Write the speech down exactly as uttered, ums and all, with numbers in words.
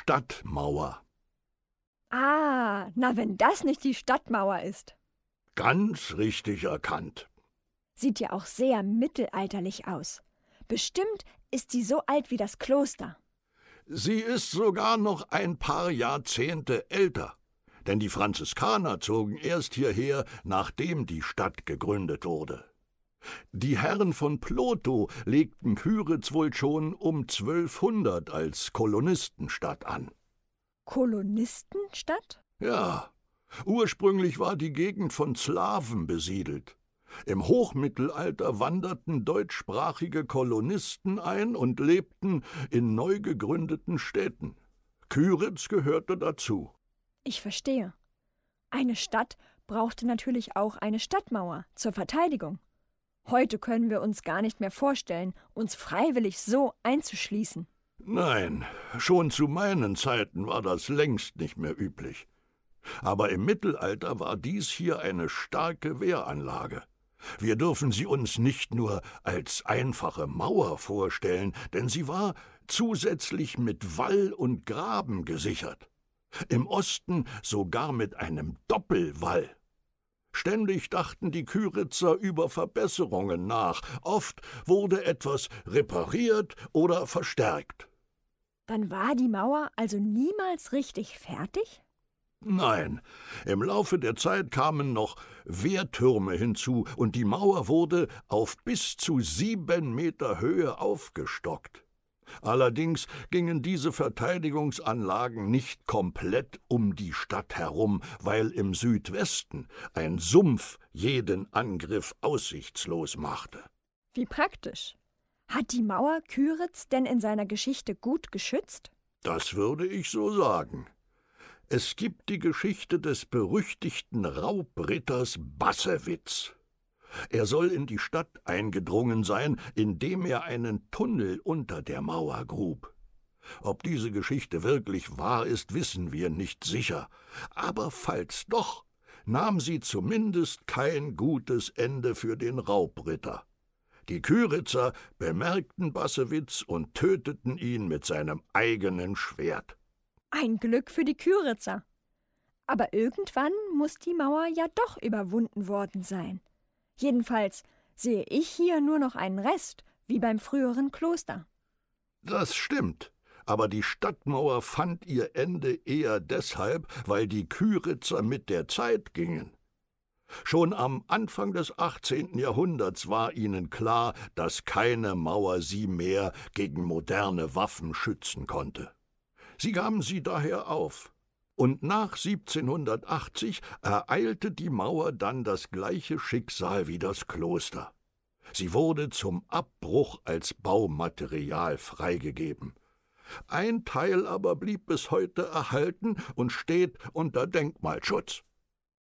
Stadtmauer. Ah, na wenn das nicht die Stadtmauer ist. Ganz richtig erkannt. Sieht ja auch sehr mittelalterlich aus. Bestimmt ist sie so alt wie das Kloster. Sie ist sogar noch ein paar Jahrzehnte älter, denn die Franziskaner zogen erst hierher, nachdem die Stadt gegründet wurde. Die Herren von Plotho legten Kyritz wohl schon um zwölfhundert als Kolonistenstadt an. Kolonistenstadt? Ja, ursprünglich war die Gegend von Slawen besiedelt. Im Hochmittelalter wanderten deutschsprachige Kolonisten ein und lebten in neu gegründeten Städten. Kyritz gehörte dazu. Ich verstehe. Eine Stadt brauchte natürlich auch eine Stadtmauer zur Verteidigung. Heute können wir uns gar nicht mehr vorstellen, uns freiwillig so einzuschließen. Nein, schon zu meinen Zeiten war das längst nicht mehr üblich. Aber im Mittelalter war dies hier eine starke Wehranlage. Wir dürfen sie uns nicht nur als einfache Mauer vorstellen, denn sie war zusätzlich mit Wall und Graben gesichert. Im Osten sogar mit einem Doppelwall. Ständig dachten die Kyritzer über Verbesserungen nach. Oft wurde etwas repariert oder verstärkt. Dann war die Mauer also niemals richtig fertig? Nein, im Laufe der Zeit kamen noch Wehrtürme hinzu und die Mauer wurde auf bis zu sieben Meter Höhe aufgestockt. Allerdings gingen diese Verteidigungsanlagen nicht komplett um die Stadt herum, weil im Südwesten ein Sumpf jeden Angriff aussichtslos machte. Wie praktisch. Hat die Mauer Kyritz denn in seiner Geschichte gut geschützt? Das würde ich so sagen. Es gibt die Geschichte des berüchtigten Raubritters Bassewitz. Er soll in die Stadt eingedrungen sein, indem er einen Tunnel unter der Mauer grub. Ob diese Geschichte wirklich wahr ist, wissen wir nicht sicher. Aber falls doch, nahm sie zumindest kein gutes Ende für den Raubritter. Die Kyritzer bemerkten Bassewitz und töteten ihn mit seinem eigenen Schwert. Ein Glück für die Kyritzer. Aber irgendwann muss die Mauer ja doch überwunden worden sein. Jedenfalls sehe ich hier nur noch einen Rest, wie beim früheren Kloster. Das stimmt, aber die Stadtmauer fand ihr Ende eher deshalb, weil die Kyritzer mit der Zeit gingen. Schon am Anfang des achtzehnten Jahrhunderts war ihnen klar, dass keine Mauer sie mehr gegen moderne Waffen schützen konnte. Sie gaben sie daher auf. Und nach siebzehnhundertachtzig ereilte die Mauer dann das gleiche Schicksal wie das Kloster. Sie wurde zum Abbruch als Baumaterial freigegeben. Ein Teil aber blieb bis heute erhalten und steht unter Denkmalschutz.